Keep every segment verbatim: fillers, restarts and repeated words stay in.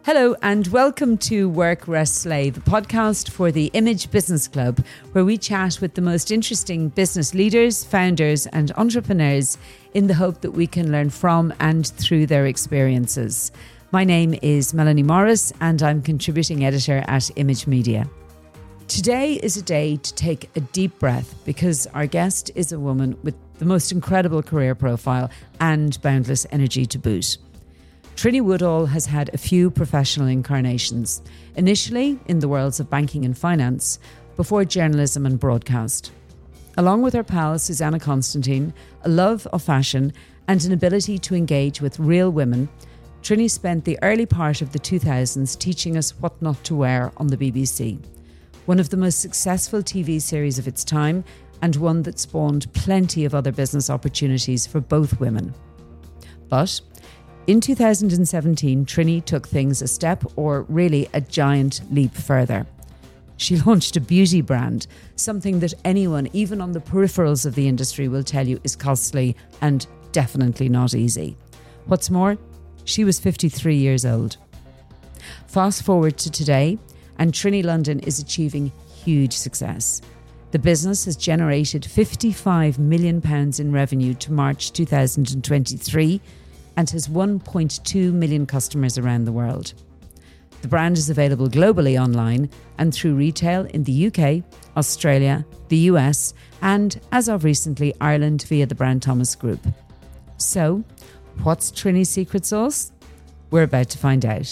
Hello and welcome to Work, Rest, Slay, the podcast for the Image Business Club, where we chat with the most interesting business leaders, founders and entrepreneurs in the hope that we can learn from and through their experiences. My name is Melanie Morris and I'm contributing editor at Image Media. Today is a day to take a deep breath because our guest is a woman with the most incredible career profile and boundless energy to boot. Trinny Woodall has had a few professional incarnations, initially in the worlds of banking and finance, before journalism and broadcast. Along with her pal Susanna Constantine, a love of fashion and an ability to engage with real women, Trinny spent the early part of the two thousands teaching us what not to wear on the B B C, one of the most successful T V series of its time and one that spawned plenty of other business opportunities for both women. But in two thousand seventeen, Trinny took things a step, or really a giant leap further. She launched a beauty brand, something that anyone, even on the peripherals of the industry, will tell you is costly and definitely not easy. What's more, she was fifty-three years old. Fast forward to today, and Trinny London is achieving huge success. The business has generated fifty-five million pounds in revenue to March two thousand twenty-three, and has one point two million customers around the world. The brand is available globally online and through retail in the U K, Australia, the U S, and, as of recently, Ireland via the Brown Thomas Group. So, what's Trinny's secret sauce? We're about to find out.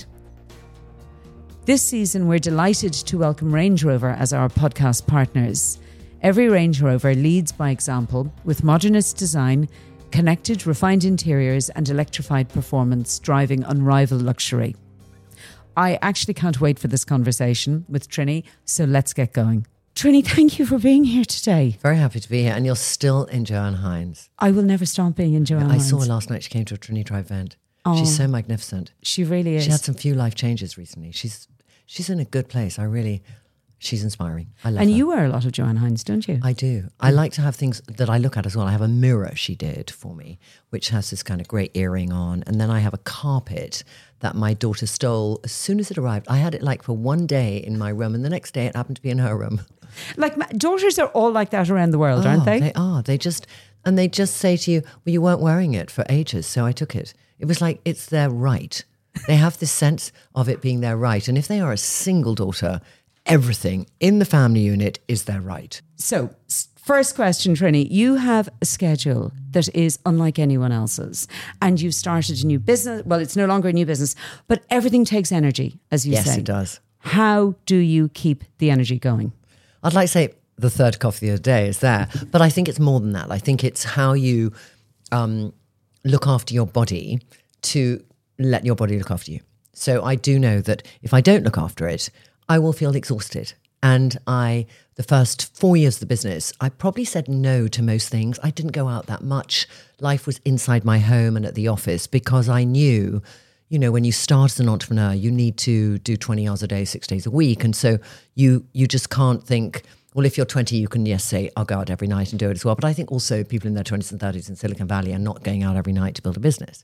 This season, we're delighted to welcome Range Rover as our podcast partners. Every Range Rover leads by example with modernist design, connected, refined interiors and electrified performance, driving unrivaled luxury. I actually can't wait for this conversation with Trinny, so let's get going. Trinny, thank you for being here today. Very happy to be here, and you're still in Joanne Hines. I will never stop being in Joanne I Hines. saw her last night. She came to a Trinny Drive event. Oh, she's so magnificent. She really is. She had some few life changes recently. She's she's in a good place. I really, she's inspiring. I love and her. you wear a lot of Joanne Hines, don't you? I do. I like to have things that I look at as well. I have a mirror she did for me, which has this kind of great earring on. And then I have a carpet that my daughter stole as soon as it arrived. I had it like for one day in my room, and the next day it happened to be in her room. Like, my daughters are all like that around the world, oh, aren't they? They are. They just, and they just say to you, well, you weren't wearing it for ages, so I took it. It was like, it's their right. They have this sense of it being their right. And if they are a single daughter, everything in the family unit is their right. So, first question, Trinny, you have a schedule that is unlike anyone else's, and you've started a new business. Well, it's no longer a new business, but everything takes energy, as you yes, say. Yes, it does. How do you keep the energy going? I'd like to say the third coffee of the day is there, but I think it's more than that. I think it's how you um, look after your body to let your body look after you. So I do know that if I don't look after it, I will feel exhausted. And I, the first four years of the business, I probably said no to most things. I didn't go out that much. Life was inside my home and at the office because I knew, you know, when you start as an entrepreneur, you need to do twenty hours a day, six days a week. And so you you just can't think, well, if you're twenty, you can, yes, say, I'll go out every night and do it as well. But I think also people in their twenties and thirties in Silicon Valley are not going out every night to build a business.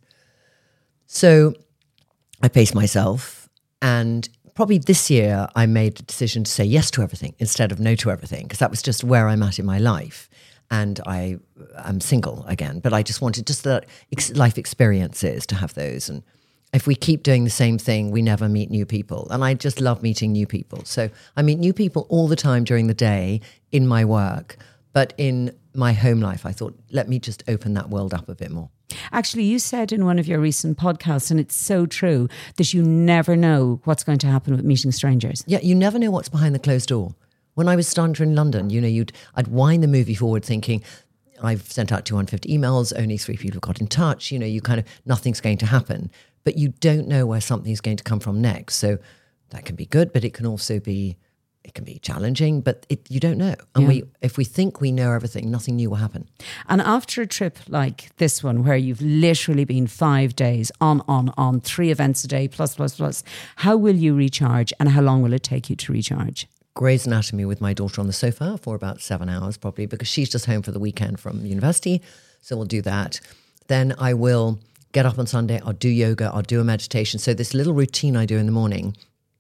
So I paced myself, and probably this year I made a decision to say yes to everything instead of no to everything, because that was just where I'm at in my life. And I am single again, but I just wanted just the ex- life experiences to have those. And if we keep doing the same thing, we never meet new people. And I just love meeting new people. So I meet new people all the time during the day in my work, but in my home life, I thought, let me just open that world up a bit more. Actually, you said in one of your recent podcasts, and it's so true, that you never know what's going to happen with meeting strangers. Yeah, you never know what's behind the closed door. When I was starting in London, you know, you'd I'd wind the movie forward thinking, I've sent out two hundred fifty emails, only three people have got in touch. You know, you kind of, nothing's going to happen. But you don't know where something's going to come from next. So that can be good, but it can also be, it can be challenging, but it, you don't know. And yeah. we, if we think we know everything, nothing new will happen. And after a trip like this one, where you've literally been five days on, on, on, three events a day, plus, plus, plus, how will you recharge and how long will it take you to recharge? Grey's Anatomy with my daughter on the sofa for about seven hours probably, because she's just home for the weekend from university. So we'll do that. Then I will get up on Sunday, I'll do yoga, I'll do a meditation. So this little routine I do in the morning,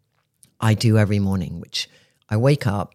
I do every morning, which I wake up,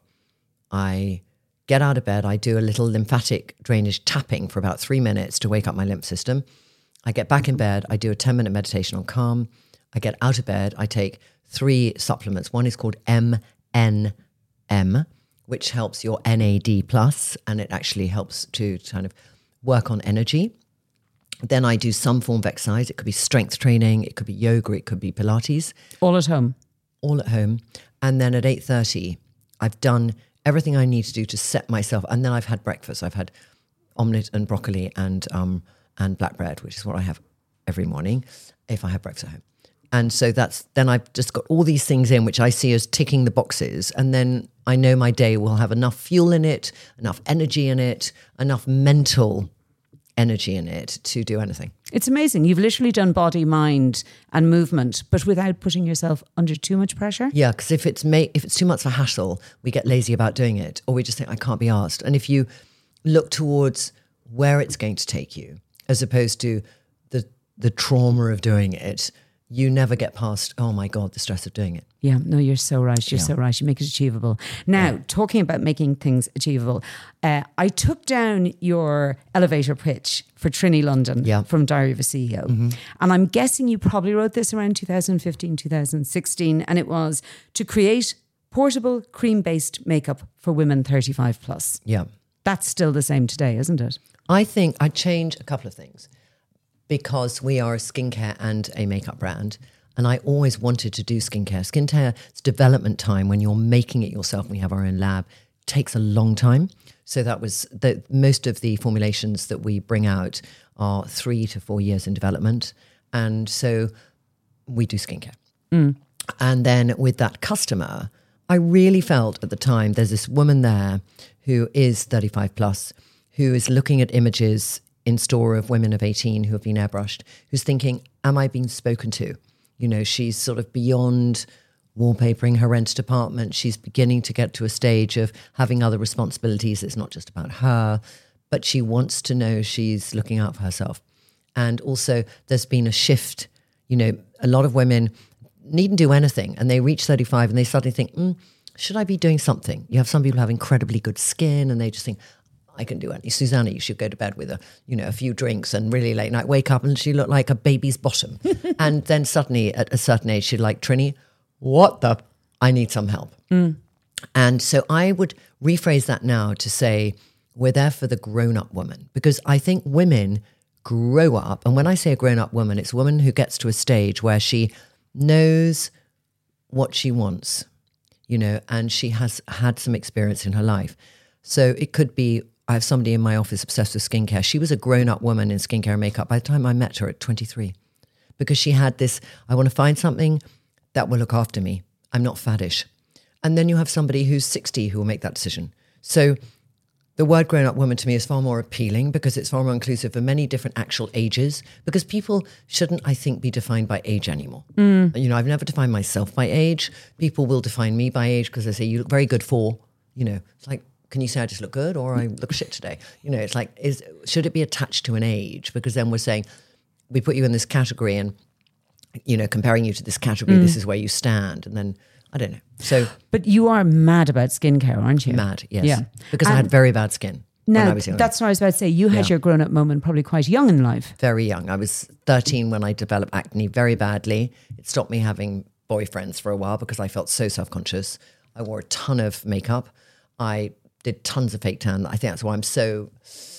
I get out of bed, I do a little lymphatic drainage tapping for about three minutes to wake up my lymph system. I get back in bed, I do a ten minute meditation on calm. I get out of bed, I take three supplements. One is called M N M, which helps your N A D plus, and it actually helps to kind of work on energy. Then I do some form of exercise. It could be strength training, it could be yoga, it could be Pilates. All at home? All at home. And then at eight thirty, I've done everything I need to do to set myself. And then I've had breakfast. I've had omelette and broccoli and um and black bread, which is what I have every morning if I have breakfast at home. And so that's, then I've just got all these things in, which I see as ticking the boxes. And then I know my day will have enough fuel in it, enough energy in it, enough mental energy in it to do anything. It's amazing. You've literally done body, mind and movement, but without putting yourself under too much pressure. Yeah, because if it's ma- if it's too much of a hassle, we get lazy about doing it, or we just think, I can't be asked. And if you look towards where it's going to take you, as opposed to the the trauma of doing it, you never get past, oh my God, the stress of doing it. Yeah, no, you're so right. You're Yeah. so right. You make it achievable. Now, Yeah. talking about making things achievable, uh, I took down your elevator pitch for Trini London Yeah. from Diary of a C E O. Mm-hmm. And I'm guessing you probably wrote this around two thousand fifteen, two thousand sixteen. And it was to create portable cream-based makeup for women thirty-five plus. Yeah. That's still the same today, isn't it? I think I'd change a couple of things because we are a skincare and a makeup brand. And I always wanted to do skincare. Skincare's development time when you're making it yourself, and we have our own lab, takes a long time. So that was the most of the formulations that we bring out are three to four years in development. And so we do skincare. Mm. And then with that customer, I really felt at the time there's this woman there who is thirty-five plus, who is looking at images in store of women of eighteen who have been airbrushed, who's thinking, am I being spoken to? You know, she's sort of beyond wallpapering her rented apartment. She's beginning to get to a stage of having other responsibilities. It's not just about her, but she wants to know she's looking out for herself. And also there's been a shift. You know, a lot of women needn't do anything and they reach thirty-five and they suddenly think, mm, should I be doing something? You have some people who have incredibly good skin and they just think, I can do anything. Susanna, you should go to bed with a, you know, a few drinks and really late night wake up and she looked like a baby's bottom. And then suddenly at a certain age, she'd like, Trini, what the, I need some help. Mm. And so I would rephrase that now to say, we're there for the grown-up woman, because I think women grow up. And when I say a grown-up woman, it's a woman who gets to a stage where she knows what she wants, you know, and she has had some experience in her life. So it could be, I have somebody in my office obsessed with skincare. She was a grown-up woman in skincare and makeup by the time I met her at twenty-three, because she had this, I want to find something that will look after me. I'm not faddish. And then you have somebody who's sixty who will make that decision. So the word grown-up woman to me is far more appealing because it's far more inclusive of many different actual ages, because people shouldn't, I think, be defined by age anymore. Mm. You know, I've never defined myself by age. People will define me by age because they say, you look very good for, you know, it's like, can you say I just look good or I look shit today? You know, it's like, is should it be attached to an age? Because then we're saying, we put you in this category and, you know, comparing you to this category, mm. this is where you stand. And then, I don't know. So, but you are mad about skincare, aren't you? Mad, yes. Yeah. Because and I had very bad skin now, when I was young. That's what I was about to say. You had Yeah. your grown-up moment probably quite young in life. Very young. I was thirteen when I developed acne very badly. It stopped me having boyfriends for a while because I felt so self-conscious. I wore a ton of makeup. I did tons of fake tan. I think that's why I'm so,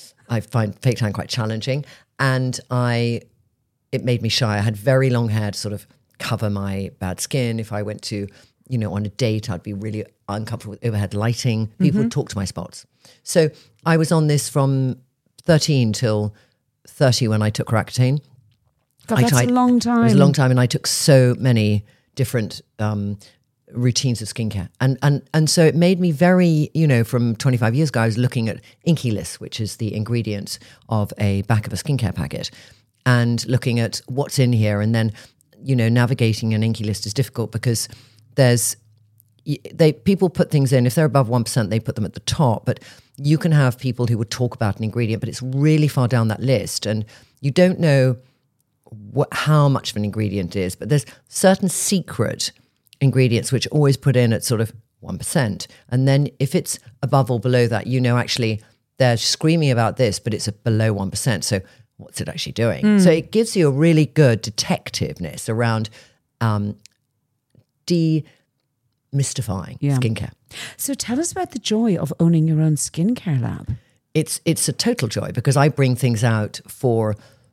I find fake tan quite challenging. And I, it made me shy. I had very long hair to sort of cover my bad skin. If I went to, you know, on a date, I'd be really uncomfortable with overhead lighting. People mm-hmm. would talk to my spots. So I was on this from thirteen till thirty when I took Roaccutane. God, I that's tried, a long time. It was a long time, and I took so many different um, routines of skincare. And and and so it made me very, you know, from twenty-five years ago, I was looking at Inkey-List, which is the ingredient of a back of a skincare packet, and looking at what's in here. And then, you know, navigating an Inkey-List is difficult because there's, they people put things in, if they're above one percent, they put them at the top. But you can have people who would talk about an ingredient, but it's really far down that list. And you don't know what, how much of an ingredient it is, but there's certain secret ingredients which are always put in at sort of one percent. And then if it's above or below that, you know, actually they're screaming about this, but it's below one percent. So what's it actually doing? Mm. So it gives you a really good detectiveness around um, demystifying yeah. skincare. So tell us about the joy of owning your own skincare lab. It's it's a total joy because I bring things out for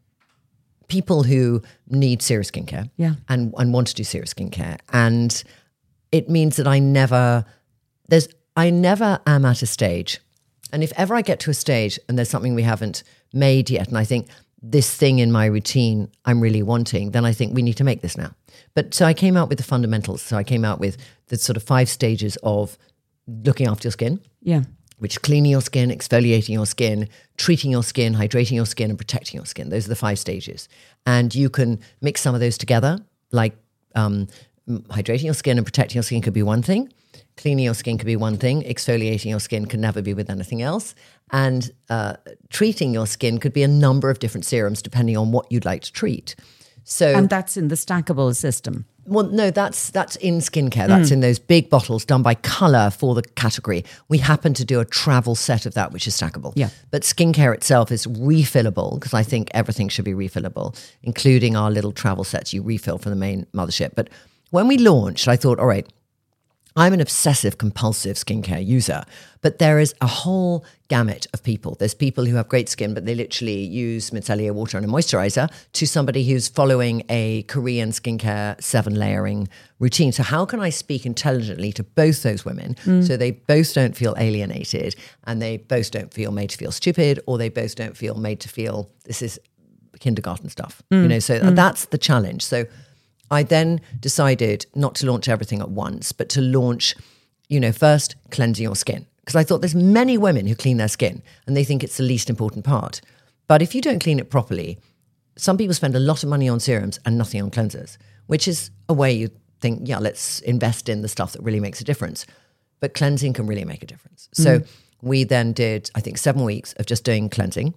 people who need serious skincare yeah. and, and want to do serious skincare. And it means that I never, there's, I never am at a stage. And if ever I get to a stage and there's something we haven't made yet, and I think this thing in my routine I'm really wanting, then I think we need to make this now. But so I came out with the fundamentals. So I came out with the sort of five stages of looking after your skin. Yeah. Which cleaning your skin, exfoliating your skin, treating your skin, hydrating your skin, and protecting your skin. Those are the five stages. And you can mix some of those together, like um, hydrating your skin and protecting your skin could be one thing. Cleaning your skin could be one thing. Exfoliating your skin can never be with anything else. And uh, treating your skin could be a number of different serums depending on what you'd like to treat. So, and that's in the stackable system. Well, no, that's that's in skincare. That's mm. in those big bottles done by colour for the category. We happen to do a travel set of that, which is stackable. Yeah. But skincare itself is refillable because I think everything should be refillable, including our little travel sets you refill from the main mothership. But when we launched, I thought, all right, I'm an obsessive compulsive skincare user, but there is a whole gamut of people. There's people who have great skin, but they literally use micellar water and a moisturizer, to somebody who's following a Korean skincare seven layering routine. So how can I speak intelligently to both those women mm. so they both don't feel alienated and they both don't feel made to feel stupid, or they both don't feel made to feel this is kindergarten stuff, mm. you know, so mm. that's the challenge. So I then decided not to launch everything at once, but to launch, you know, first cleansing your skin. Because I thought there's many women who clean their skin and they think it's the least important part. But if you don't clean it properly, some people spend a lot of money on serums and nothing on cleansers, which is a way you think, yeah, let's invest in the stuff that really makes a difference. But cleansing can really make a difference. Mm. So we then did, I think, seven weeks of just doing cleansing.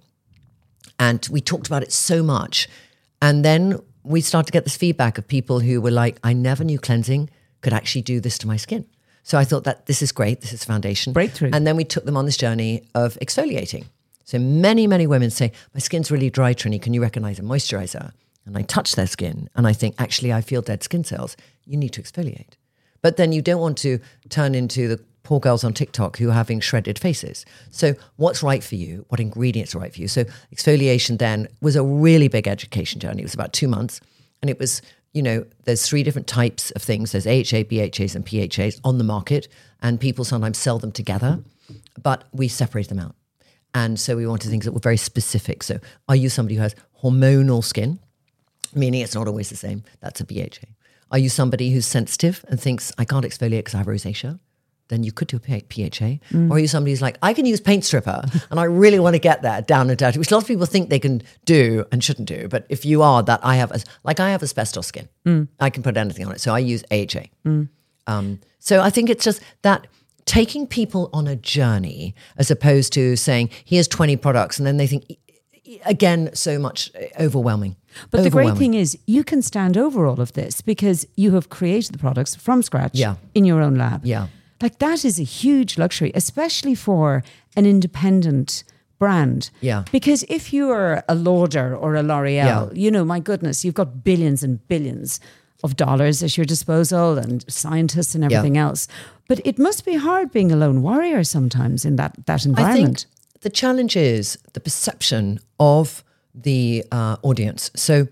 And we talked about it so much. And then we started to get this feedback of people who were like, I never knew cleansing could actually do this to my skin. So I thought that this is great. This is foundation. Breakthrough. And then we took them on this journey of exfoliating. So many, many women say, my skin's really dry, Trini. Can you recognize a moisturizer? And I touch their skin and I think, actually, I feel dead skin cells. You need to exfoliate. But then you don't want to turn into the poor girls on TikTok who are having shredded faces. So what's right for you? What ingredients are right for you? So exfoliation then was a really big education journey. It was about two months. And it was, you know, there's three different types of things. There's A H A, B H As and P H As on the market. And people sometimes sell them together. But we separate them out. And so we wanted things that were very specific. So are you somebody who has hormonal skin? Meaning it's not always the same. That's a B H A. Are you somebody who's sensitive and thinks, I can't exfoliate because I have rosacea? Then you could do a P H A. Mm. Or are you somebody who's like, I can use paint stripper and I really want to get there down and dirty, which a lot of people think they can do and shouldn't do. But if you are that, I have, a, like I have asbestos skin. Mm. I can put anything on it. So I use A H A. Mm. Um, so I think it's just that taking people on a journey as opposed to saying, here's twenty products. And then they think, again, so much overwhelming. But the great thing is you can stand over all of this because you have created the products from scratch yeah. in your own lab. Yeah. Like that is a huge luxury, especially for an independent brand. Yeah. Because if you're a Lauder or a L'Oreal, yeah. you know, my goodness, you've got billions and billions of dollars at your disposal and scientists and everything yeah. else. But it must be hard being a lone warrior sometimes in that, that environment. I think the challenge is the perception of the uh, audience. So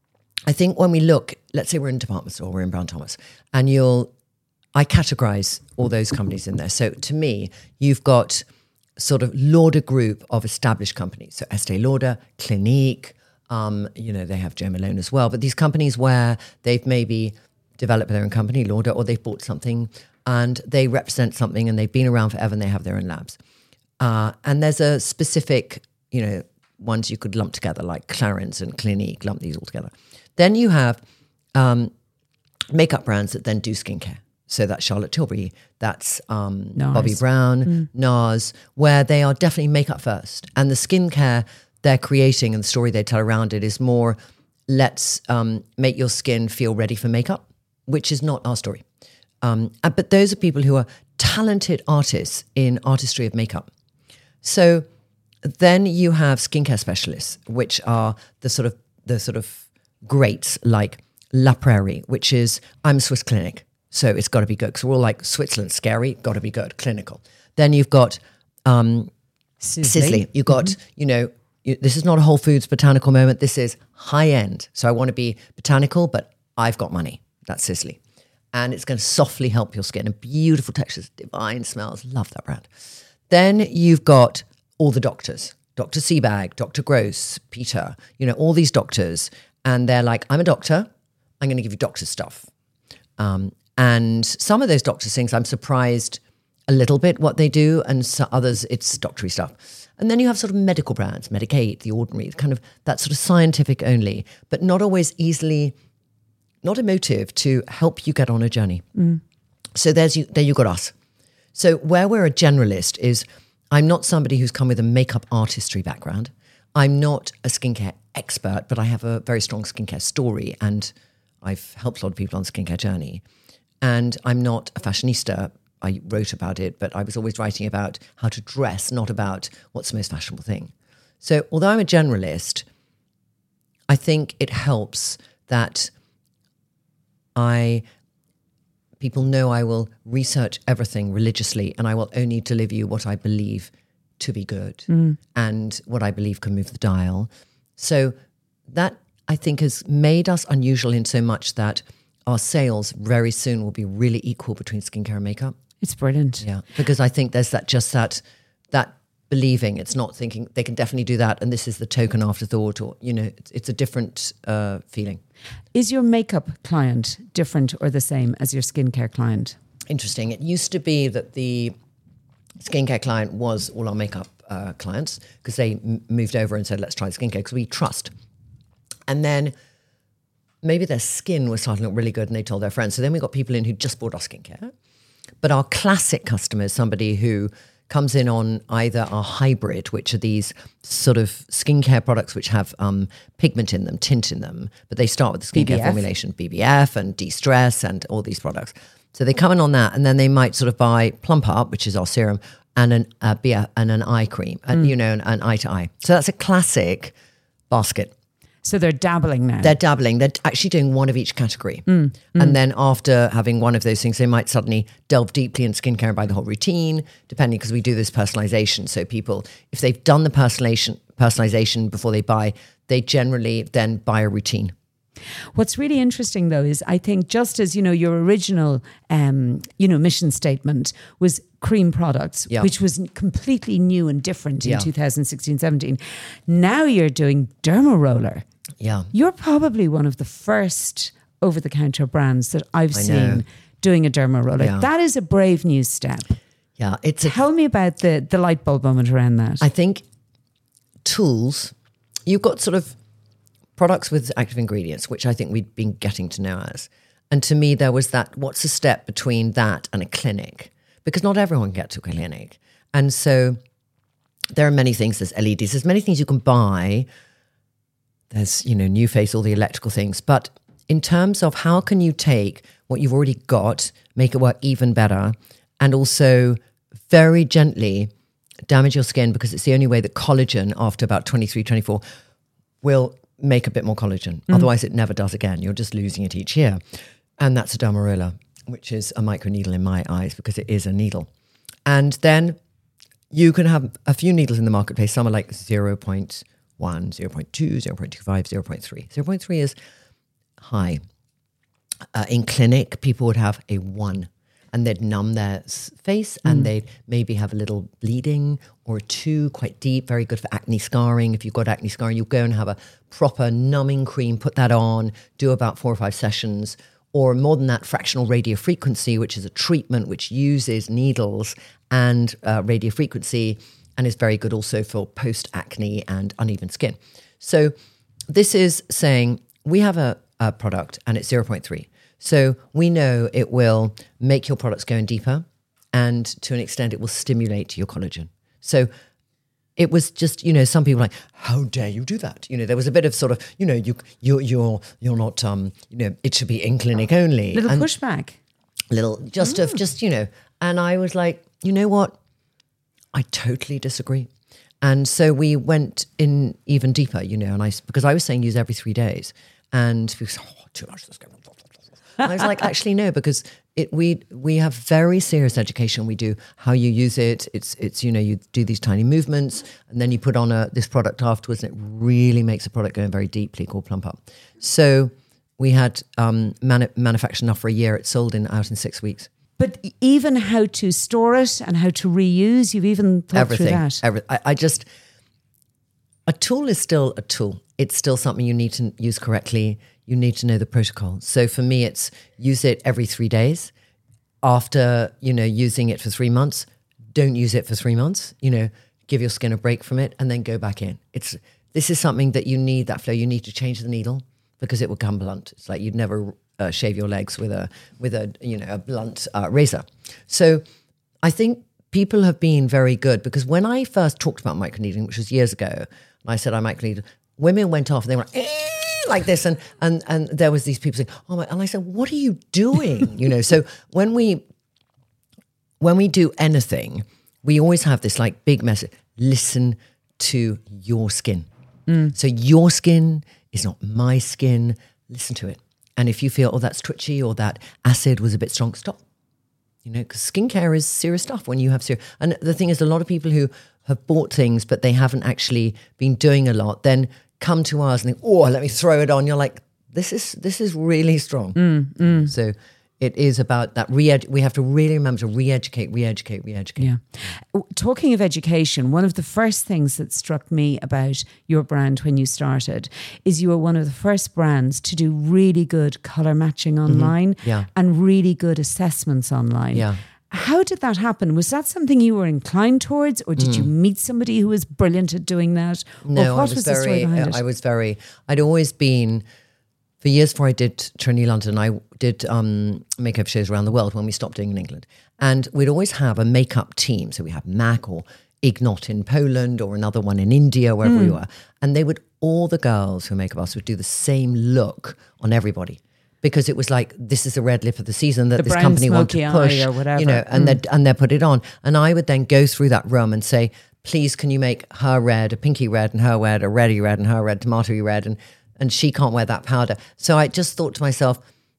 I think when we look, let's say we're in a department store, we're in Brown Thomas, and you'll, I categorize all those companies in there. So to me, you've got sort of Lauder group of established companies. So Estee Lauder, Clinique, um, you know, they have Jo Malone as well. But these companies where they've maybe developed their own company, Lauder, or they've bought something and they represent something and they've been around forever and they have their own labs. Uh, and there's a specific, you know, ones you could lump together like Clarins and Clinique, lump these all together. Then you have um, makeup brands that then do skincare. So that's Charlotte Tilbury, that's um, Bobbi Brown, mm. NARS, where they are definitely makeup first. And the skincare they're creating and the story they tell around it is more let's um, make your skin feel ready for makeup, which is not our story. Um, but those are people who are talented artists in artistry of makeup. So then you have skincare specialists, which are the sort of the sort of greats like La Prairie, which is, I'm Swiss Clinic, so it's got to be good. Because we're all like, Switzerland, scary, got to be good, clinical. Then you've got um, Sisley. Sisley. You've got, mm-hmm. you know, you, this is not a Whole Foods botanical moment. This is high end. So I want to be botanical, but I've got money. That's Sisley. And it's going to softly help your skin. And beautiful textures, divine smells. Love that brand. Then you've got all the doctors. Doctor Seabag, Doctor Gross, Peter, you know, all these doctors. And they're like, I'm a doctor. I'm going to give you doctor stuff. Um, and some of those doctor things, I'm surprised a little bit what they do. And so others, it's doctory stuff. And then you have sort of medical brands, Medik8, The Ordinary, kind of that sort of scientific only, but not always easily, not emotive to help you get on a journey. Mm. So there's you, there you got us. So where we're a generalist is, I'm not somebody who's come with a makeup artistry background. I'm not a skincare expert, but I have a very strong skincare story and I've helped a lot of people on the skincare journey. And I'm not a fashionista. I wrote about it, but I was always writing about how to dress, not about what's the most fashionable thing. So although I'm a generalist, I think it helps that I... people know I will research everything religiously and I will only deliver you what I believe to be good mm. and what I believe can move the dial. So that, I think, has made us unusual in so much that our sales very soon will be really equal between skincare and makeup. It's brilliant. Yeah, because I think there's that just that that believing. It's not thinking they can definitely do that and this is the token afterthought, or, you know, it's, it's a different uh, feeling. Is your makeup client different or the same as your skincare client? Interesting. It used to be that the skincare client was all our makeup uh, clients because they m- moved over and said, let's try skincare because we trust. And then maybe their skin was starting to look really good and they told their friends. So then we got people in who just bought our skincare. But our classic customer is somebody who comes in on either our hybrid, which are these sort of skincare products which have um, pigment in them, tint in them, but they start with the skincare B B F. formulation, B B F and De-Stress and all these products. So they come in on that and then they might sort of buy Plump Up, which is our serum, and an uh, B F, and an eye cream, and, mm. you know, an, an eye to eye. So that's a classic basket. So they're dabbling now. They're dabbling. They're actually doing one of each category. Mm, mm. And then after having one of those things, they might suddenly delve deeply in skincare and buy the whole routine, depending, because we do this personalization. So people, if they've done the personalization, personalization before they buy, they generally then buy a routine. What's really interesting, though, is I think just as, you know, your original, um, you know, mission statement was cream products, yeah. which was completely new and different in yeah. two thousand sixteen seventeen. Now you're doing Derma Roller. Yeah. You're probably one of the first over-the-counter brands that I've I seen know. doing a Derma Roller. Yeah. That is a brave new step. Yeah. It's Tell a, me about the, the light bulb moment around that. I think tools, you've got sort of products with active ingredients, which I think we've been getting to know as. And to me, there was that, what's the step between that and a clinic? Because not everyone can get to a clinic. And so there are many things, there's L E Ds, there's many things you can buy. There's, you know, New Face, all the electrical things. But in terms of how can you take what you've already got, make it work even better, and also very gently damage your skin, because it's the only way that collagen after about twenty-three, twenty-four will make a bit more collagen. Mm. Otherwise it never does again. You're just losing it each year. And that's a Derma Roller, which is a microneedle in my eyes because it is a needle. And then you can have a few needles in the marketplace. Some are like zero point one, zero point two, zero point two five, zero point three. zero point three is high. Uh, in clinic, people would have a one and they'd numb their face and mm. they'd maybe have a little bleeding, or a two, quite deep, very good for acne scarring. If you've got acne scarring, you'll go and have a proper numbing cream, put that on, do about four or five sessions. Or more than that, fractional radiofrequency, which is a treatment which uses needles and uh, radiofrequency, and is very good also for post-acne and uneven skin. So this is saying we have a, a product and it's zero point three. So we know it will make your products go in deeper, and to an extent it will stimulate your collagen. So it was just, you know, some people were like, how dare you do that? You know, there was a bit of sort of, you know, you, you, you're, you're not, um, you know, it should be in clinic only. Little and pushback. Little, just Mm. of, just, you know, and I was like, you know what? I totally disagree. And so we went in even deeper, you know, and I, because I was saying use every three days. And people said, oh, too much. Let's go. And I was like, actually, no, because it, we we have very serious education. We do how you use it. It's, it's you know, you do these tiny movements and then you put on a this product afterwards and it really makes the product go in very deeply called Plump Up. So we had um, manu- manufactured enough for a year. It sold in out in six weeks. But even how to store it and how to reuse, you've even thought Everything. through that. Every, I, I just, a tool is still a tool. It's still something you need to use correctly. You need to know the protocol. So for me, it's use it every three days. After, you know, using it for three months, don't use it for three months. You know, give your skin a break from it and then go back in. It's This is something that you need, that flow. You need to change the needle because it will come blunt. It's like you'd never uh, shave your legs with a, with a you know, a blunt uh, razor. So I think people have been very good because when I first talked about microneedling, which was years ago, and I said I microneedled, women went off and they were like, eh, like this. And, and, and there was these people saying, oh my, and I said, what are you doing? You know, so when we, when we do anything, we always have this like big message, listen to your skin. Mm. So your skin is not my skin. Listen to it. And if you feel, oh, that's twitchy or that acid was a bit strong, stop. You know, because skincare is serious stuff when you have serious. And the thing is, a lot of people who have bought things, but they haven't actually been doing a lot, then come to us and think, oh, let me throw it on. You're like, this is this is really strong. Mm, mm. So it is about that. Re- we have to really remember to re-educate, re-educate, re-educate. Yeah. Talking of education, one of the first things that struck me about your brand when you started is you were one of the first brands to do really good colour matching online mm-hmm. yeah. and really good assessments online. Yeah. How did that happen? Was that something you were inclined towards, or did mm. you meet somebody who was brilliant at doing that? No, or what I was, was very, the story behind it? I was very, I'd always been, for years before I did Trinity London, I did um, makeup shows around the world when we stopped doing in England. And we'd always have a makeup team. So we have MAC or Ignot in Poland or another one in India, wherever mm. we were. And they would, all the girls who make us would do the same look on everybody. Because it was like, this is the red lip of the season that the this company wanted to push, or whatever. you know, and mm. they and they put it on. And I would then go through that room and say, please, can you make her red, a pinky red, and her red, a reddy red, and her red, tomatoey red, and and she can't wear that powder. So I just thought to myself,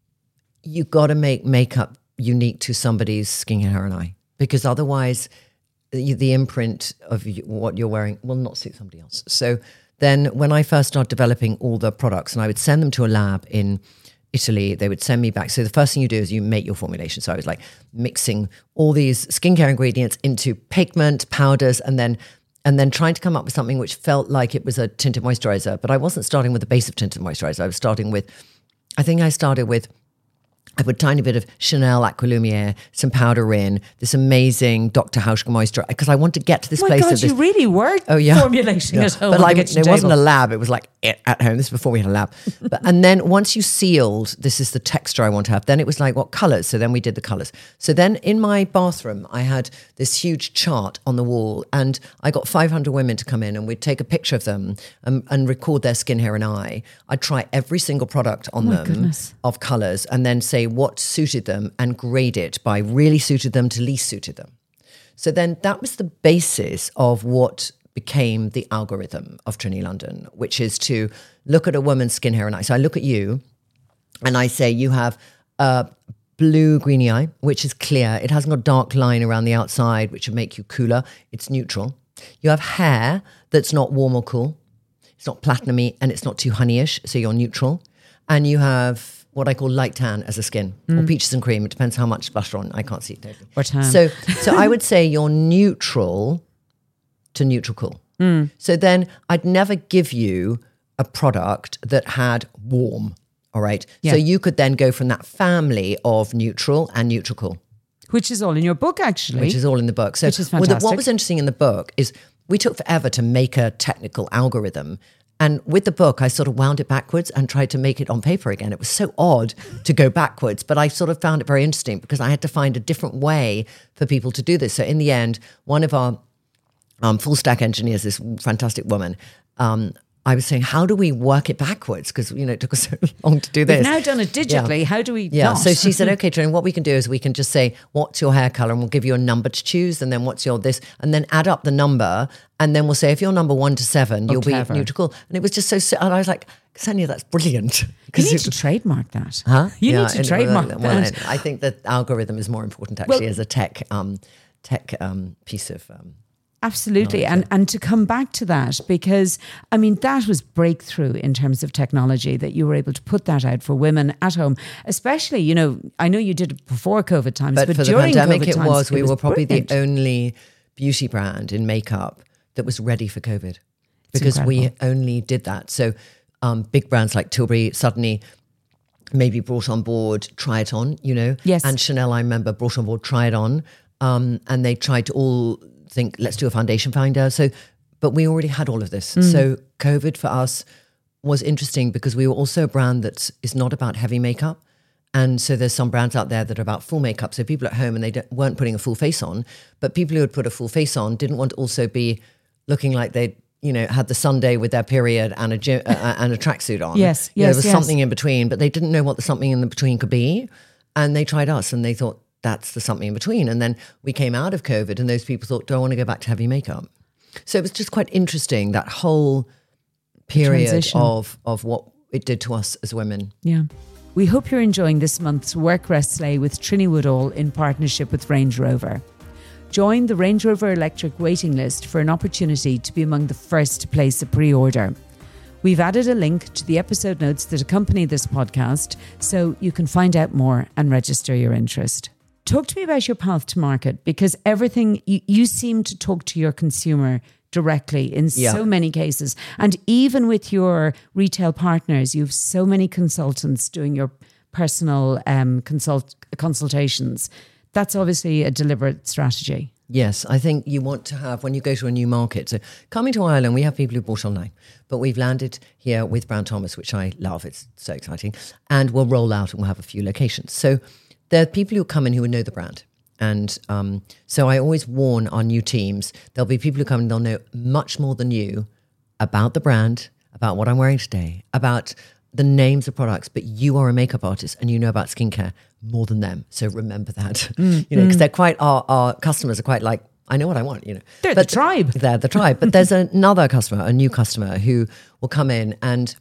you got to make makeup unique to somebody's skin, hair, and eye, because otherwise, the, the imprint of what you're wearing will not suit somebody else. So then, when I first started developing all the products, and I would send them to a lab in Italy, they would send me back. So the first thing you do is you make your formulation. So I was like mixing all these skincare ingredients into pigment, powders, and then and then trying to come up with something which felt like it was a tinted moisturizer. But I wasn't starting with the base of tinted moisturizer. I was starting with, I think I started with, I put a tiny bit of Chanel Aqualumiere, some powder in, this amazing Doctor Hauschka moisturizer, because I want to get to this oh my place God, of this. you really were oh, yeah. formulating yeah. at home. But like, it it wasn't a lab, it was like at home. This is before we had a lab. But, and then once you sealed, this is the texture I want to have, then it was like, what colors? So then we did the colors. So then in my bathroom, I had this huge chart on the wall, and I got five hundred women to come in, and we'd take a picture of them and, and record their skin, hair, and eye. I'd try every single product on oh my them goodness. of colors, and then say what suited them and grade it by really suited them to least suited them. So then that was the basis of what became the algorithm of Trinity London, which is to look at a woman's skin, hair, and eye. So I look at you and I say you have a blue greeny eye, which is clear. It hasn't got a dark line around the outside, which would make you cooler. It's neutral. You have hair that's not warm or cool. It's not platinumy and it's not too honeyish, so you're neutral. And you have what I call light tan as a skin, mm. or peaches and cream. It depends how much blush on. I can't see it totally. Or tan. So, so I would say you're neutral to neutral cool. Mm. So then I'd never give you a product that had warm, all right? Yeah. So you could then go from that family of neutral and neutral cool. Which is all in your book, actually. Which is all in the book. So Which is well, the, fantastic. what was interesting in the book is we took forever to make a technical algorithm. And with the book, I sort of wound it backwards and tried to make it on paper again. It was so odd to go backwards, but I sort of found it very interesting because I had to find a different way for people to do this. So in the end, one of our um, full stack engineers, this fantastic woman. Um, I was saying, how do we work it backwards? Because, you know, it took us so long to do this. We've now done it digitally. Yeah. How do we Yeah. not? So she said, okay, Trini, what we can do is we can just say, what's your hair color? And we'll give you a number to choose. And then what's your this? And then add up the number. And then we'll say, if you're number one to seven, you'll clever. be neutral. And it was just so, so and I was like, Ksenia, that's brilliant. You need to trademark that. Huh? You Yeah, need to and- trademark well, that. well, I think that algorithm is more important actually Well- as a tech um, tech um, piece of... Um, Absolutely. And and to come back to that, because I mean, that was breakthrough in terms of technology, that you were able to put that out for women at home, especially, you know, I know you did it before COVID times, but, but for the during pandemic, COVID it times, was, we was were probably brilliant. the only beauty brand in makeup that was ready for COVID because we incredible. only did that. So um, big brands like Tilbury suddenly maybe brought on board Try It On, you know? Yes. And Chanel, I remember, brought on board Try It On. Um, and they tried to all think, let's do a foundation finder. So, but we already had all of this. Mm. So COVID for us was interesting because we were also a brand that is not about heavy makeup. And so there's some brands out there that are about full makeup. So people at home and they don't, weren't putting a full face on, but people who had put a full face on didn't want to also be looking like they, you know, had the Sunday with their period and a gym, uh, and a tracksuit on. Yes, You know, yes, there was yes. something in between, but they didn't know what the something in the between could be. And they tried us and they thought, that's the something in between. And then we came out of COVID and those people thought, do I want to go back to heavy makeup? So it was just quite interesting, that whole period Transition. of of what it did to us as women. Yeah. We hope you're enjoying this month's Work Rest Slay with Trini Woodall in partnership with Range Rover. Join the Range Rover Electric waiting list for an opportunity to be among the first to place a pre-order. We've added a link to the episode notes that accompany this podcast so you can find out more and register your interest. Talk to me about your path to market, because everything, you, you seem to talk to your consumer directly in Yeah. so many cases. And even with your retail partners, you have so many consultants doing your personal um, consult consultations. That's obviously a deliberate strategy. Yes, I think you want to have, when you go to a new market, so coming to Ireland, we have people who bought online, but we've landed here with Brown Thomas, which I love. It's so exciting. And we'll roll out and we'll have a few locations. So there are people who come in who know the brand. And um, so I always warn our new teams, there'll be people who come in, they'll know much more than you about the brand, about what I'm wearing today, about the names of products, but you are a makeup artist and you know about skincare more than them. So remember that, mm, you know, because mm. they're quite, our, our customers are quite like, I know what I want, you know. They're but the tribe. They're the tribe. But there's another customer, a new customer who will come in and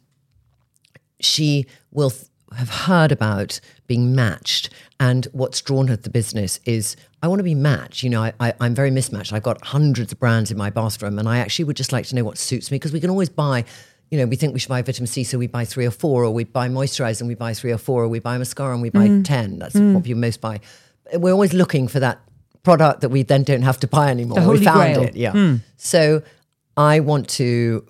she will th- have heard about being matched. And what's drawn her to the business is, I want to be matched. You know, I, I, I'm very mismatched. I've got hundreds of brands in my bathroom and I actually would just like to know what suits me, because we can always buy, you know, we think we should buy vitamin C, so we buy three or four, or we buy moisturizer and we buy three or four, or we buy mascara and we buy mm. ten. That's mm. what people most buy. We're always looking for that product that we then don't have to buy anymore. The Holy we found Grail. it, yeah. Mm. So I want to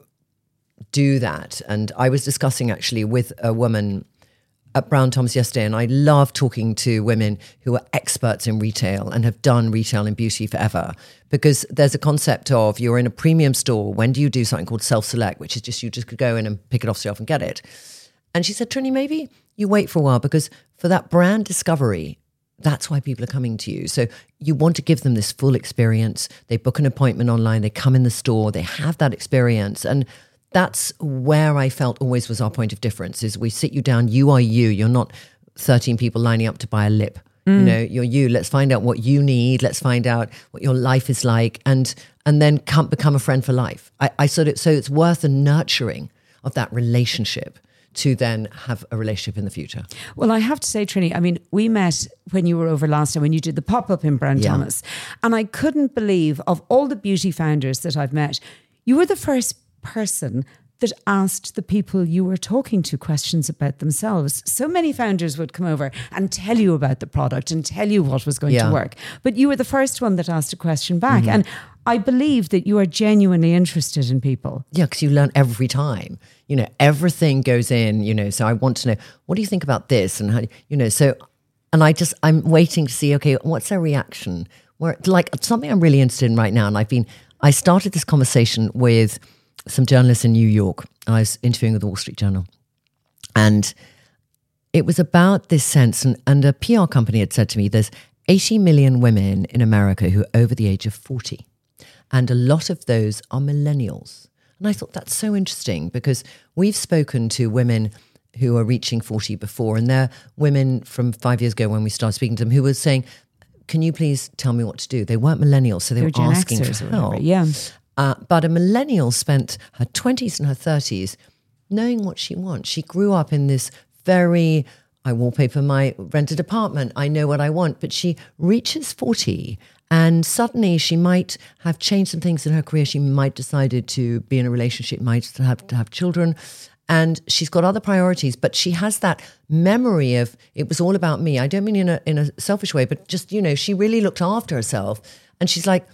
do that. And I was discussing actually with a woman at Brown Thomas yesterday, and I love talking to women who are experts in retail and have done retail and beauty forever, because there's a concept of, you're in a premium store, when do you do something called self-select, which is just you just could go in and pick it off the shelf and get it. And she said, Trini, maybe you wait for a while, because for that brand discovery, that's why people are coming to you. So you want to give them this full experience. They book an appointment online, they come in the store, they have that experience. And that's where I felt always was our point of difference, is we sit you down, you are you. You're not thirteen people lining up to buy a lip. Mm. You know, you're you. Let's find out what you need. Let's find out what your life is like, and and then come, become a friend for life. I, I sort of, so it's worth the nurturing of that relationship to then have a relationship in the future. Well, I have to say, Trini, I mean, we met when you were over last time, when you did the pop-up in Brown Yeah. Thomas, and I couldn't believe, of all the beauty founders that I've met, you were the first person that asked the people you were talking to questions about themselves. So many founders would come over and tell you about the product and tell you what was going Yeah. to work. But you were the first one that asked a question back. Mm-hmm. And I believe that you are genuinely interested in people. Yeah, because you learn every time. You know, everything goes in, you know, so I want to know, what do you think about this? And how, do you you know, so, and I just, I'm waiting to see, okay, what's their reaction? Where, like, something I'm really interested in right now, and I've been, I started this conversation with some journalists in New York. I was interviewing with the Wall Street Journal. And it was about this sense, and, and a P R company had said to me, there's eighty million women in America who are over the age of forty. And a lot of those are millennials. And I thought that's so interesting because we've spoken to women who are reaching forty before, and they're women from five years ago when we started speaking to them who were saying, can you please tell me what to do? They weren't millennials, so they They're were Gen asking Xers for or whatever, help. yeah. Uh, but a millennial spent her twenties and her thirties knowing what she wants. She grew up in this very, I wallpaper my rented apartment, I know what I want, but she reaches forty and suddenly she might have changed some things in her career. She might decided to be in a relationship, might have to have children, and she's got other priorities, but she has that memory of it was all about me. I don't mean in a in a selfish way, but just, you know, she really looked after herself. And she's like,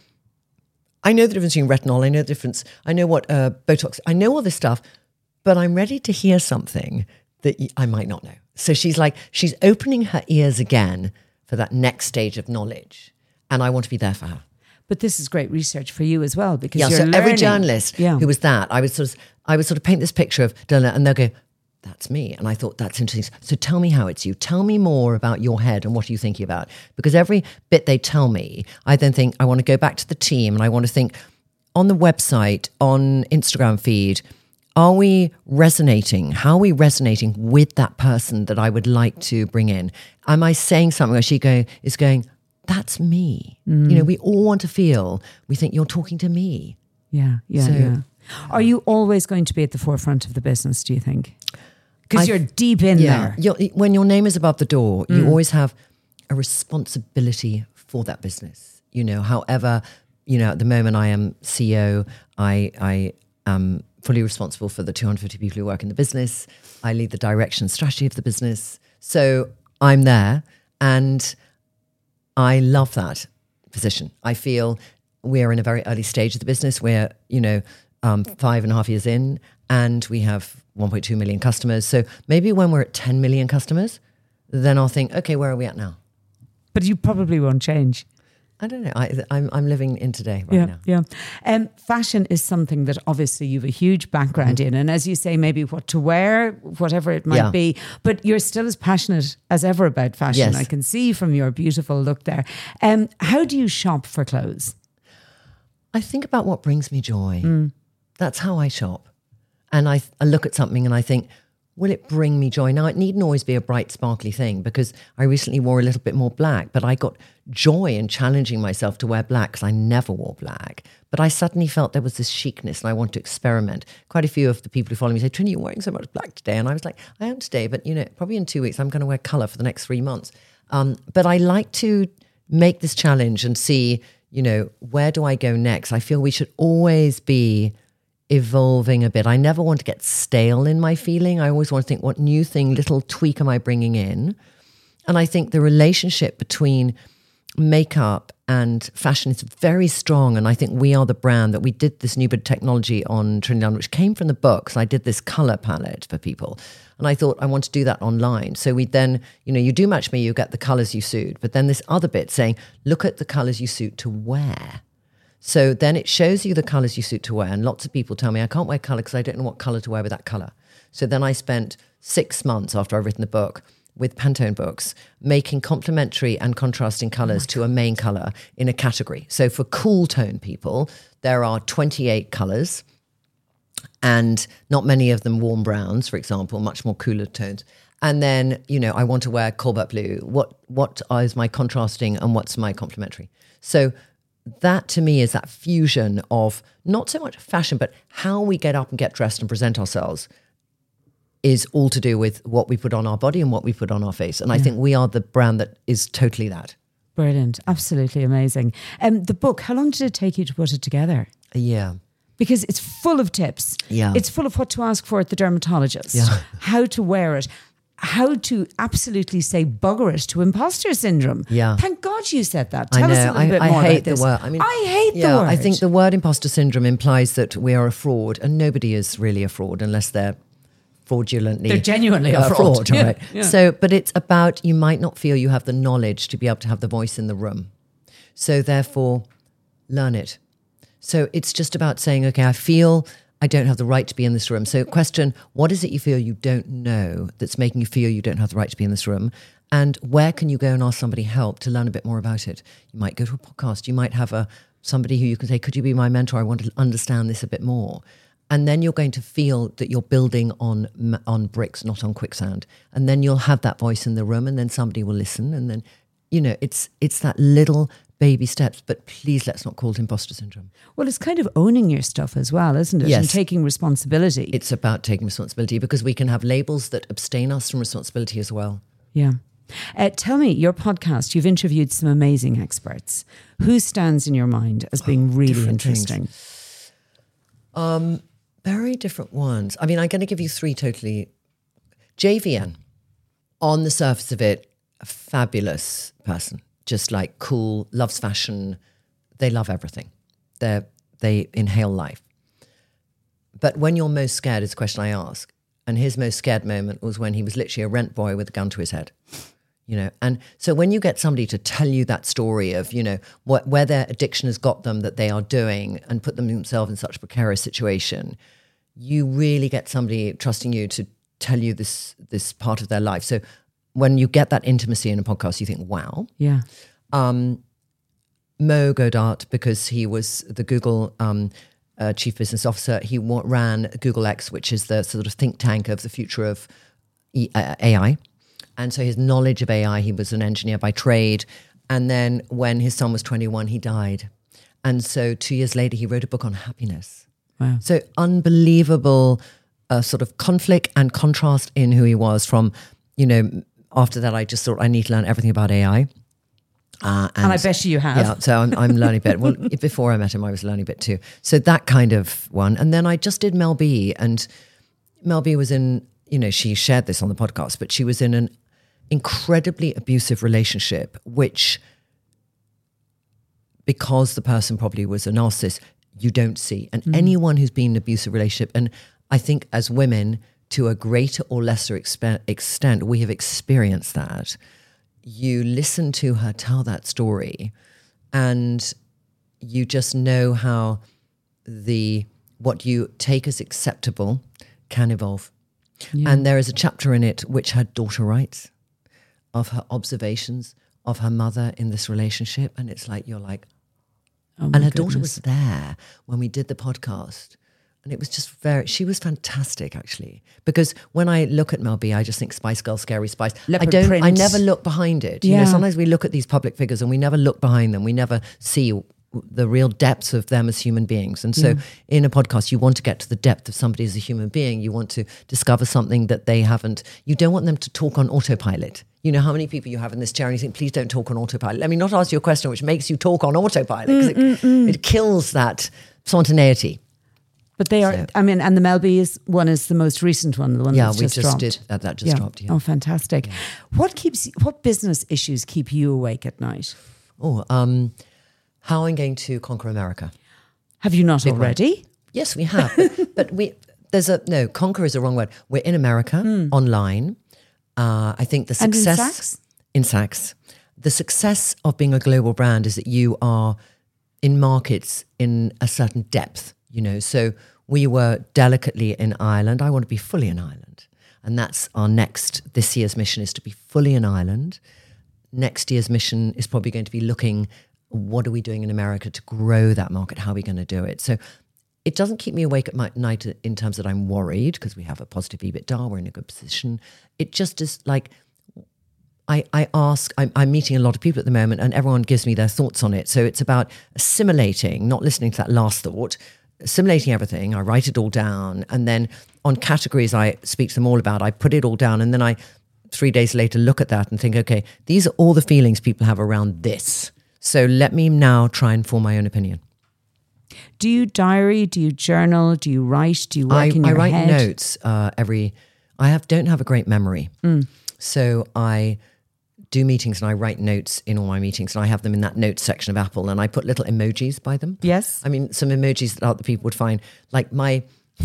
I know the difference between retinol, I know the difference, I know what uh, Botox, I know all this stuff, but I'm ready to hear something that I might not know. So she's like, she's opening her ears again for that next stage of knowledge. And I want to be there for her. But this is great research for you as well, because Yeah, you're so learning. every journalist Yeah. who was that, I would sort of, I would sort of paint this picture of Dylan, and they'll go, that's me. And I thought, that's interesting. So tell me how it's you. Tell me more about your head and what are you thinking about? Because every bit they tell me, I then think, I want to go back to the team and I want to think on the website, on Instagram feed, are we resonating? How are we resonating with that person that I would like to bring in? Am I saying something where she go, is going, that's me? Mm. You know, we all want to feel, we think you're talking to me. Yeah, yeah, So- yeah. Are you always going to be at the forefront of the business, do you think? Because I- you're deep in Yeah. there. You're, when your name is above the door, you always have a responsibility for that business. You know, however, you know, at the moment I am C E O, I, I am fully responsible for the two hundred fifty people who work in the business. I lead the direction and strategy of the business. So I'm there and I love that position. I feel we're in a very early stage of the business. We're, you know, um, five and a half years in and we have one point two million customers. So maybe when we're at ten million customers, then I'll think, okay, where are we at now? But you probably won't change. I don't know. I, I'm, I'm living in today right Yeah, now. yeah. Um, fashion is something that obviously you have a huge background in. And as you say, maybe what to wear, whatever it might Yeah. be. But you're still as passionate as ever about fashion. Yes. I can see from your beautiful look there. Um, how do you shop for clothes? I think about what brings me joy. That's how I shop. And I, I look at something and I think, will it bring me joy? Now, it needn't always be a bright, sparkly thing because I recently wore a little bit more black, but I got joy in challenging myself to wear black because I never wore black. But I suddenly felt there was this chicness and I want to experiment. Quite a few of the people who follow me say, Trini, you're wearing so much black today. And I was like, I am today, but you know, probably in two weeks, I'm going to wear color for the next three months. Um, but I like to make this challenge and see, you know, where do I go next? I feel we should always be evolving a bit. I never want to get stale in my feeling. I always want to think, what new thing, little tweak am I bringing in? And I think the relationship between makeup and fashion is very strong. And I think we are the brand that we did this new bit of technology on Trinity London, which came from the books. I did this color palette for people. And I thought I want to do that online. So we then, you know, you do Match Me, you get the colors you suit. But then this other bit saying, look at the colors you suit to wear. So then it shows you the colors you suit to wear. And lots of people tell me, I can't wear color because I don't know what color to wear with that color. So then I spent six months after I've written the book with Pantone books, making complementary and contrasting colors to a main color in a category. So for cool tone people, there are twenty-eight colors and not many of them warm browns, for example, much more cooler tones. And then, you know, I want to wear cobalt blue. What, what is my contrasting and what's my complementary? So that to me is that fusion of not so much fashion, but how we get up and get dressed and present ourselves is all to do with what we put on our body and what we put on our face. And I think we are the brand that is totally that. Brilliant. Absolutely amazing. Um, the book, how long did it take you to put it together? A year. Because it's full of tips. Yeah. It's full of what to ask for at the dermatologist, Yeah. how to wear it, how to absolutely say bugger it to imposter syndrome. Yeah. Thank God you said that. I Tell know. us a little I, bit I more hate about the this. word. I mean, I hate yeah, the word. I think the word imposter syndrome implies that we are a fraud, and nobody is really a fraud unless they're fraudulently. They're genuinely a uh, fraud. fraud, Yeah, right? yeah. So, but it's about you might not feel you have the knowledge to be able to have the voice in the room. So therefore, learn it. So it's just about saying, okay, I feel I don't have the right to be in this room. So question, what is it you feel you don't know that's making you feel you don't have the right to be in this room? And where can you go and ask somebody help to learn a bit more about it? You might go to a podcast. You might have a somebody who you can say, could you be my mentor? I want to understand this a bit more. And then you're going to feel that you're building on on bricks, not on quicksand. And then you'll have that voice in the room, and then somebody will listen. And then, you know, it's it's that little baby steps. But please, let's not call it imposter syndrome. Well, it's kind of owning your stuff as well, isn't it? Yes. And taking responsibility. It's about taking responsibility, because we can have labels that abstain us from responsibility as well. Yeah. Uh, tell me, your podcast, you've interviewed some amazing experts. Who stands in your mind as being really Different interesting? things. Um, very different ones. I mean, I'm going to give you three totally. J V N, on the surface of it, a fabulous person. Just like cool, loves fashion. They love everything. They they inhale life. But when you're most scared is the question I ask. And his most scared moment was when he was literally a rent boy with a gun to his head. You know, and so when you get somebody to tell you that story of, you know, what where their addiction has got them, that they are doing, and put them themselves in such a precarious situation, you really get somebody trusting you to tell you this this part of their life. So when you get that intimacy in a podcast, you think, wow. Yeah. Um, Mo Godart, because he was the Google um, uh, chief business officer, he wa- ran Google X, which is the sort of think tank of the future of e- uh, A I. And so his knowledge of A I, he was an engineer by trade. And then when his son was twenty-one, he died. And so two years later, he wrote a book on happiness. Wow. So unbelievable uh, sort of conflict and contrast in who he was from, you know, after that, I just thought I need to learn everything about A I. Uh, and, And I bet you have. Yeah, so I'm, I'm learning a bit. Well, before I met him, I was learning a bit too. So that kind of one. And then I just did Mel B. And Mel B was in, you know, she shared this on the podcast, but she was in an incredibly abusive relationship, which, because the person probably was a narcissist, you don't see. And mm. anyone who's been in an abusive relationship, and I think as women, to a greater or lesser expe- extent, we have experienced that. You listen to her tell that story, and you just know how the what you take as acceptable can evolve. Yeah. And there is a chapter in it which her daughter writes of her observations of her mother in this relationship. And it's like, you're like, oh, and her goodness. Daughter was there when we did the podcast. And it was just very, she was fantastic, actually. Because when I look at Mel B, I just think Spice Girl, Scary Spice. Leopard I don't, print. I never look behind it. Yeah. You know, sometimes we look at these public figures and we never look behind them. We never see the real depths of them as human beings. And so yeah. in a podcast, you want to get to the depth of somebody as a human being. You want to discover something that they haven't, you don't want them to talk on autopilot. You know how many people you have in this chair and you think, please don't talk on autopilot. Let me not ask you a question which makes you talk on autopilot, because mm, it, mm, mm. it kills that spontaneity. But they are, so. I mean, and the Mel B is one is the most recent one, the one yeah, that's we just, just dropped. did that. That just yeah. dropped. Yeah. Oh, fantastic! Yeah. What keeps what business issues keep you awake at night? Oh, um, how I'm going to conquer America. Have you not Big already? One. Yes, we have. but, but we there's a no conquer is a wrong word. We're in America mm. online. Uh, I think the success and in Saks? in Saks, the success of being a global brand is that you are in markets in a certain depth. You know, so. We were delicately in Ireland. I want to be fully in Ireland. And that's our next, this year's mission is to be fully in Ireland. Next year's mission is probably going to be looking, what are we doing in America to grow that market? How are we going to do it? So it doesn't keep me awake at my night in terms that I'm worried, because we have a positive EBITDA, we're in a good position. It just is like, I, I ask, I'm, I'm meeting a lot of people at the moment, and everyone gives me their thoughts on it. So it's about assimilating, not listening to that last thought, assimilating everything. I write it all down, and then on categories I speak to them all about, I put it all down, and then I three days later look at that and think, okay, these are all the feelings people have around this. So let me now try and form my own opinion. Do you diary? Do you journal? Do you write? Do you work I, in I your write head? notes uh, every. I have don't have a great memory, mm. so I do meetings and I write notes in all my meetings, and I have them in that notes section of Apple, and I put little emojis by them. Yes. I mean, some emojis that other people would find, like my...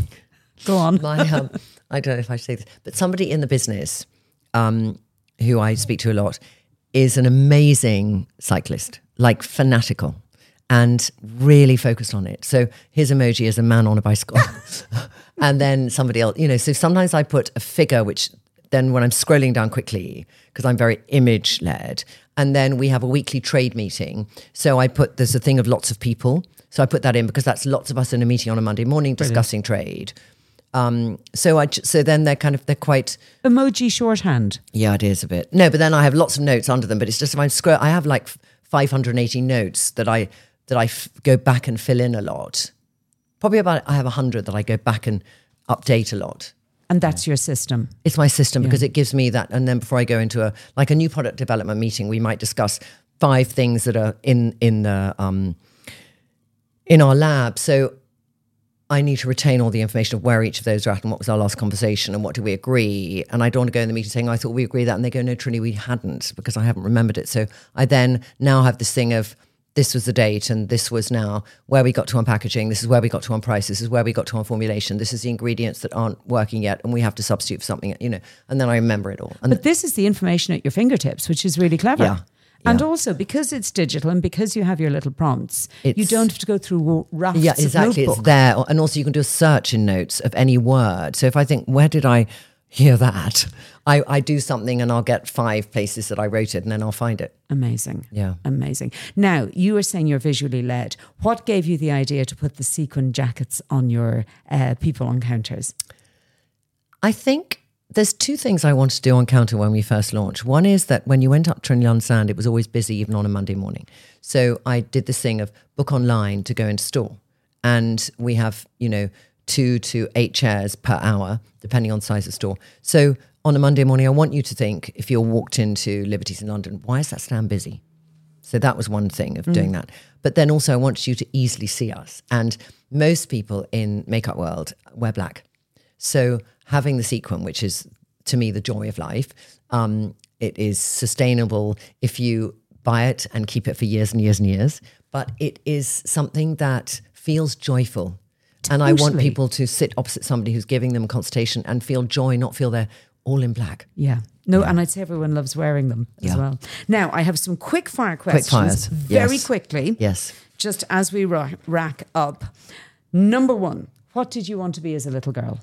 Go on. my, um, I don't know if I should say this, but somebody in the business um, who I speak to a lot is an amazing cyclist, like fanatical, and really focused on it. So his emoji is a man on a bicycle. And then somebody else, you know, so sometimes I put a figure which... then when I'm scrolling down quickly, because I'm very image led, and then we have a weekly trade meeting. So I put, there's a thing of lots of people. So I put that in because that's lots of us in a meeting on a Monday morning discussing Brilliant. trade. Um, so I, so then they're kind of, they're quite... Emoji shorthand. Yeah, it is a bit. No, but then I have lots of notes under them, but it's just if I'm scroll, I have like five hundred eighty notes that I, that I f- go back and fill in a lot. Probably about, I have a hundred that I go back and update a lot. And that's your system. It's my system Yeah. because it gives me that. And then before I go into a, like a new product development meeting, we might discuss five things that are in, in the, um, in our lab. So I need to retain all the information of where each of those are at and what was our last conversation and what did we agree. And I don't want to go in the meeting saying, I thought we agreed that. And they go, no, Trini, we hadn't, because I haven't remembered it. So I then now have this thing of, this was the date and this was now where we got to on packaging. This is where we got to on price. This is where we got to on formulation. This is the ingredients that aren't working yet and we have to substitute for something, you know, and then I remember it all. And But this is the information at your fingertips, which is really clever. Yeah. And Yeah. also because it's digital and because you have your little prompts, It's- you don't have to go through rafts Yeah, of exactly. notebook. It's there. And also you can do a search in notes of any word. So if I think, where did I hear that? I, I do something and I'll get five places that I wrote it and then I'll find it. Amazing. Yeah. Amazing. Now, you were saying you're visually led. What gave you the idea to put the sequin jackets on your uh, people on counters? I think there's two things I wanted to do on counter when we first launched. One is that when you went up Trinity on Sand, it was always busy, even on a Monday morning. So I did this thing of book online to go into store. And we have, you know, two to eight chairs per hour, depending on the size of the store. So on a Monday morning, I want you to think, if you're walked into Liberties in London, why is that stand busy? So that was one thing of mm. doing that. But then also I want you to easily see us. And most people in makeup world wear black. So having the sequin, which is to me the joy of life, um, it is sustainable if you buy it and keep it for years and years and years. But it is something that feels joyful. And I want people to sit opposite somebody who's giving them a consultation and feel joy, not feel they're all in black. Yeah. No, yeah. And I'd say everyone loves wearing them as yeah. well. Now, I have some quick fire questions. Quick fires. Very yes. quickly. Yes. Just as we ra- rack up. Number one, what did you want to be as a little girl?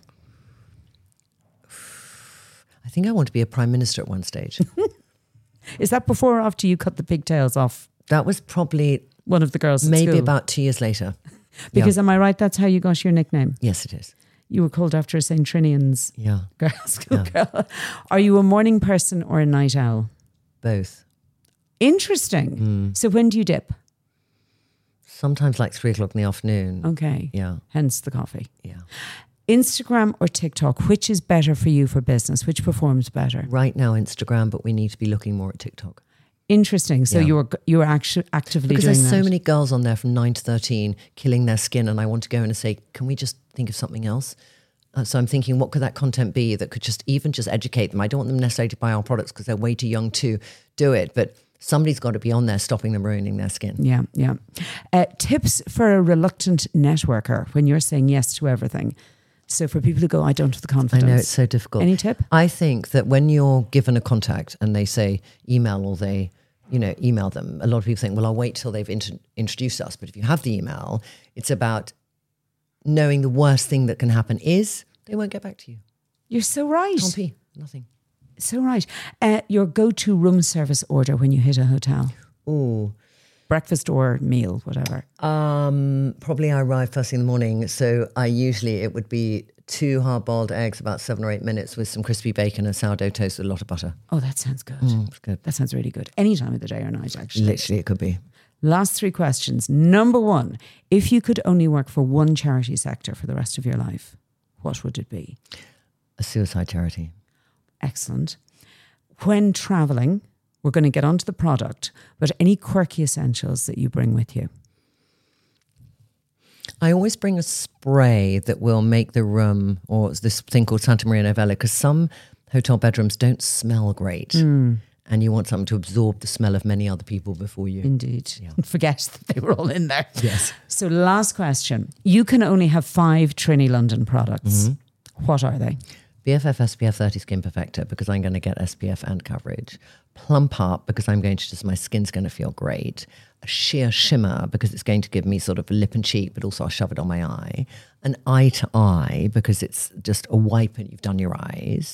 I think I want to be a prime minister at one stage. Is that before or after you cut the pigtails off? That was probably... One of the girls at maybe school? about two years later. Because yeah. am I right, that's how you got your nickname? Yes, it is. You were called after a Saint Trinian's yeah. girl, school yeah. girl. Are you a morning person or a night owl? Both. Interesting. Mm. So when do you dip? Sometimes like three o'clock in the afternoon. Okay. Yeah. Hence the coffee. Yeah. Instagram or TikTok, which is better for you for business? Which performs better? Right now Instagram, but we need to be looking more at TikTok. Interesting. So yeah. you're you're actu- actively because doing there's that. so many girls on there from nine to thirteen killing their skin, and I want to go in and say, can we just think of something else? Uh, so I'm thinking, what could that content be that could just even just educate them? I don't want them necessarily to buy our products because they're way too young to do it, but somebody's got to be on there stopping them ruining their skin. Yeah, yeah. Uh, tips for a reluctant networker when you're saying yes to everything. So for people who go, I don't have the confidence. I know, it's so difficult. Any tip? I think that when you're given a contact and they say email or they, you know, email them, a lot of people think, well, I'll wait till they've int- introduced us. But if you have the email, it's about knowing the worst thing that can happen is they won't get back to you. You're so right. Tant pis, nothing. So right. Uh, your go-to room service order when you hit a hotel? Ooh. Breakfast or meal, whatever. Um, probably I arrive first thing in the morning. So I usually, it would be two hard-boiled eggs, about seven or eight minutes with some crispy bacon and sourdough toast with a lot of butter. Oh, that sounds good. Mm, it's good. That sounds really good. Any time of the day or night, actually. Literally, it could be. Last three questions. Number one, if you could only work for one charity sector for the rest of your life, what would it be? A suicide charity. Excellent. When traveling, we're going to get onto the product, but any quirky essentials that you bring with you? I always bring a spray that will make the room, or this thing called Santa Maria Novella, because some hotel bedrooms don't smell great. Mm. And you want something to absorb the smell of many other people before you. Indeed. Yeah. Forget that they were all in there. Yes. So last question. You can only have five Trini London products. Mm-hmm. What are they? B F F S P F thirty Skin Perfector, because I'm going to get S P F and coverage. Plump Up, because I'm going to just, my skin's going to feel great. A Sheer Shimmer, because it's going to give me sort of a lip and cheek, but also I'll shove it on my eye. An Eye to Eye, because it's just a wipe and you've done your eyes.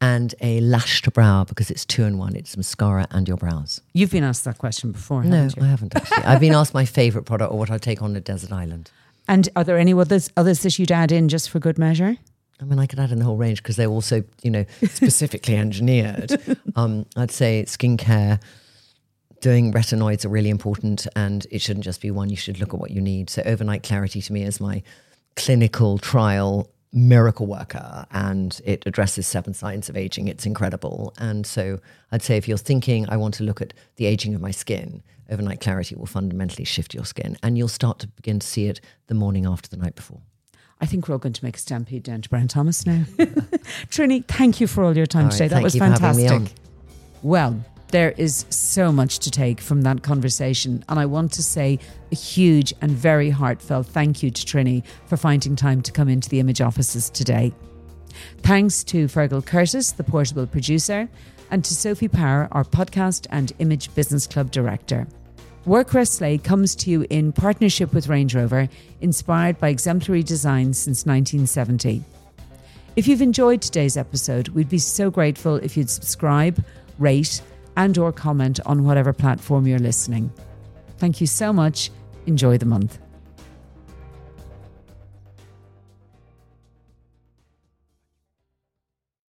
and a lashed brow because it's two in one. It's mascara and your brows. You've been asked that question before, No, haven't you? I haven't actually. I've been asked my favourite product or what I take on a desert island. And are there any others, others that you'd add in just for good measure? I mean, I could add in the whole range because they're also, you know, specifically engineered. Um, I'd say skincare, doing retinoids are really important, and it shouldn't just be one. You should look at what you need. So Overnight Clarity to me is my clinical trial miracle worker, and it addresses seven signs of aging. It's incredible. And so I'd say if you're thinking, I want to look at the aging of my skin, Overnight Clarity will fundamentally shift your skin, and you'll start to begin to see it the morning after the night before. I think we're all going to make a stampede down to Brown Thomas now. Trini, thank you for all your time All right, today. That thank was you for having me fantastic. on. Well, there is so much to take from that conversation, and I want to say a huge and very heartfelt thank you to Trini for finding time to come into the Image offices today. Thanks to Fergal Curtis, the portable producer, and to Sophie Power, our podcast and Image Business Club director. Work Rest Slay comes to you in partnership with Range Rover, inspired by exemplary design since nineteen seventy. If you've enjoyed today's episode, we'd be so grateful if you'd subscribe, rate, and or comment on whatever platform you're listening. Thank you so much. Enjoy the month.